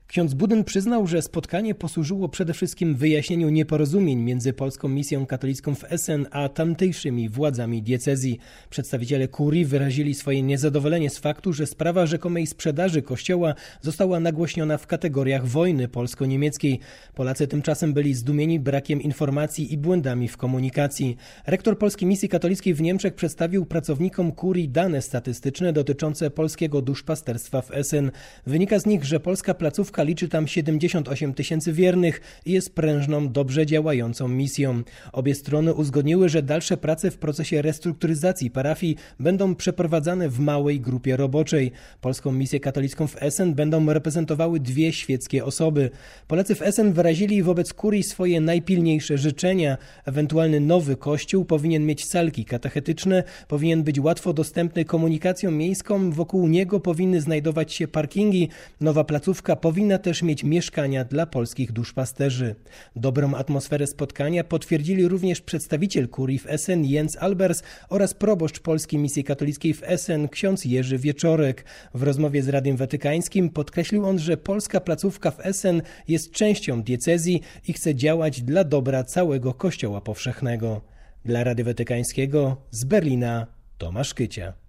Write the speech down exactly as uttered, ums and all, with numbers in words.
Ksiądz Budyn przyznał, że spotkanie posłużyło przede wszystkim wyjaśnieniu nieporozumień między Polską Misją Katolicką w Essen a tamtejszymi władzami diecezji. Przedstawiciele kurii wyrazili swoje niezadowolenie z faktu, że sprawa rzekomej sprzedaży kościoła została nagłośniona w kategoriach wojny polsko-niemieckiej. Polacy tymczasem byli zdumieni brakiem informacji i błędami w komunikacji. Rektor Polskiej Misji Katolickiej w Niemczech przedstawił pracownikom kurii dane statystyczne dotyczące polskiego duszpasterstwa w Essen. Wynika z nich, że polska placówka liczy tam siedemdziesiąt osiem tysięcy wiernych i jest prężną, dobrze działającą misją. Obie strony uzgodniły, że dalsze prace w procesie restrukturyzacji parafii będą przeprowadzane w małej grupie roboczej. Polską Misję Katolicką w Essen będą reprezentowały dwie świeckie osoby. Polacy w Essen wyrazili wobec kurii swoje najpilniejsze życzenia. Ewentualny nowy kościół powinien mieć salki katechetyczne, powinien być łatwo dostępny komunikacją miejską, wokół niego powinny znajdować się parkingi, nowa placówka powinna też mieć mieszkania dla polskich duszpasterzy. Dobrą atmosferę spotkania potwierdzili również przedstawiciel kurii w Essen Jens Albers oraz proboszcz Polskiej Misji Katolickiej w Essen ksiądz Jerzy Wieczorek. W rozmowie z Radiem Watykańskim podkreślił on, że polska placówka w Essen jest częścią diecezji i chce działać dla dobra całego Kościoła powszechnego. Dla Radia Watykańskiego z Berlina Tomasz Kycia.